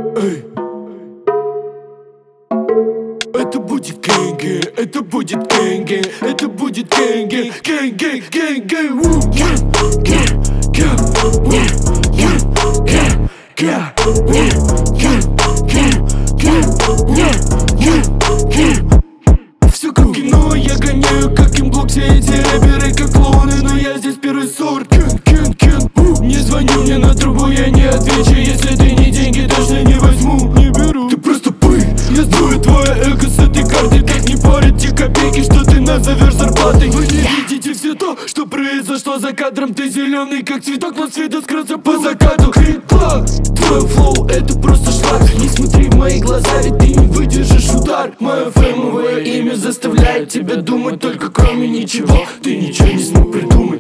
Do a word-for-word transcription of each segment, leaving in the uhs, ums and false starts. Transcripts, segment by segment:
Эй. Это будет гэнгэ, это будет гэнгэ, это будет гэнгэ, гэнгэ, гэнгэ, у, гэ, гэ, гэ, у, гэ, гэ, гэ, у, гэ, гэ, гэ, у, гэ, гэ. Всё как кино, я гоняю как имглок, все эти рэперы как клоуны, но я здесь первый сорт. Кен, кен, кен, у. Не звони мне на трубу, я не отвечу, если ты не деньги, точно не возьму. Не беру, ты просто пыль. Я сдую твое эго с этой карты, так не парит те копейки, что ты назовешь зарплатой. Вы не видите все то, что произошло за кадром. Ты зеленый как цветок, но цвет скрылся по закату. Хит-клак, твой флоу это просто шлак. Не смотри в мои глаза, ведь ты не выдержишь удар. Мое феймовое имя заставляет тебя думать только кроме ничего. Ты ничего не смог придумать.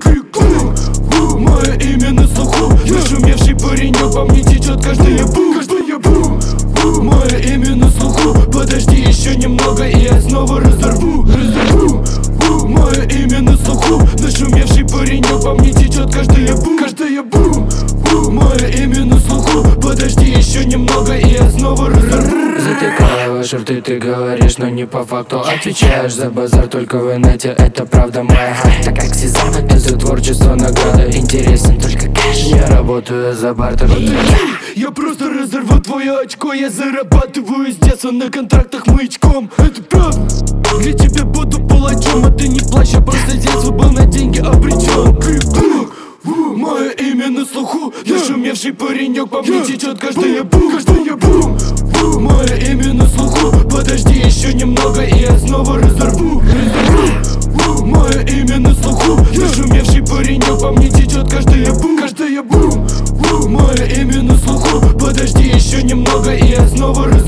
Мое имя на слуху, нашумевший паренек, по мне течет каждая бу, каждая бу. Мое имя на слуху, подожди еще немного, и я снова разорву, разорву. Мое имя на слуху, нашумевший паренек, по мне течет каждая бу, каждая бу. Мое имя на слуху, подожди еще немного, и я снова разорву. Затыкая ваши рты, ты говоришь, но не по факту отвечаешь за базар только в инете, это правда моя хата. Как сезам, это за творчество награда, интересен только кэш. Я работаю за бартер. Я просто разорву твое очко, я зарабатываю с детства на контрактах маячком. Это правда, для тебя буду палачом, а ты не плачь, я просто с детства был на деньги обречен. Мое имя на слуху, нашумевший паренек, по мне течет каждая бу, каждая бу. Мое имя на слуху, подожди еще немного, и я снова разорву, разорву. Мое имя на слуху, нашумевший паренек, по мне течет каждая бу, каждая бу. Мое имя на слуху, подожди еще немного, и я снова разорву.